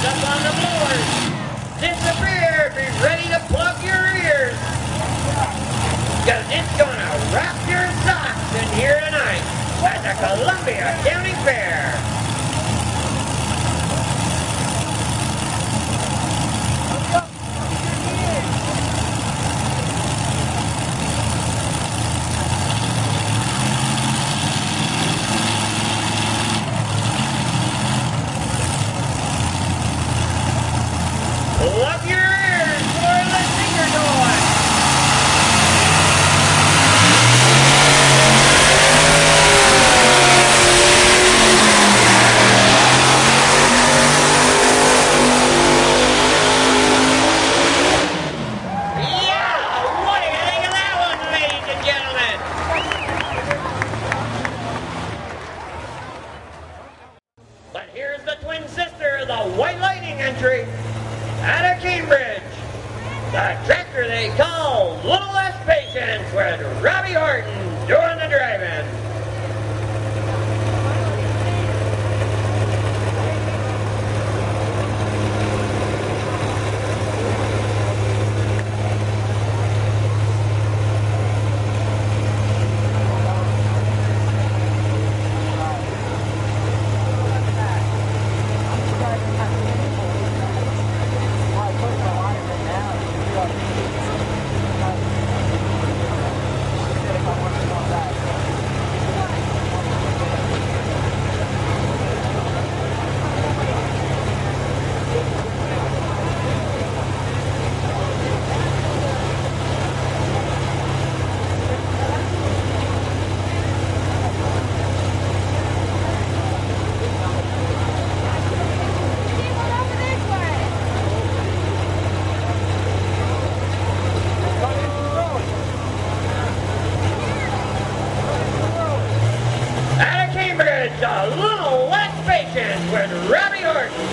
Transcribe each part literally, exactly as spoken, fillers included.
hands up on the blowers. Disappear, be ready to plug your ears. Cause it's gonna rock your socks in here tonight at the Columbia County Fair. Plug your ears for the finger toy. Yeah! What do you think of that one, ladies and gentlemen? But here's the twin sister of the White Lightning entry. Out of Cambridge, the tractor they call Little Less Patience with Robbie Horton doing the driving. A Little Less Patience with Robbie Horton.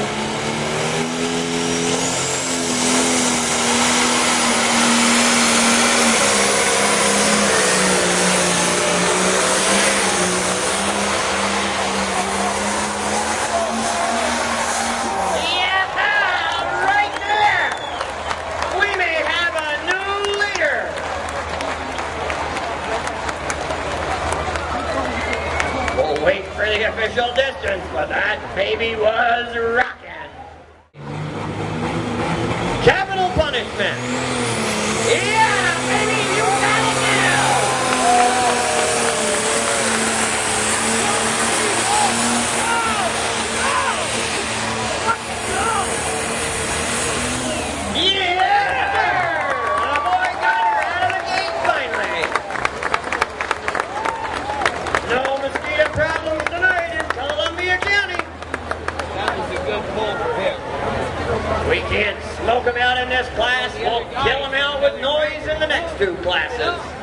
Yeah, right there. We may have a new leader. We'll wait for the official distance, but that baby was rocking. Capital punishment. Yeah, baby, you got it now. Yeah, sir. The boy got her out of the gate finally. No mosquito problems tonight in Columbia County. That was a good pull for him. We can't smoke them out in this class. We'll kill them out with noise in the next two classes.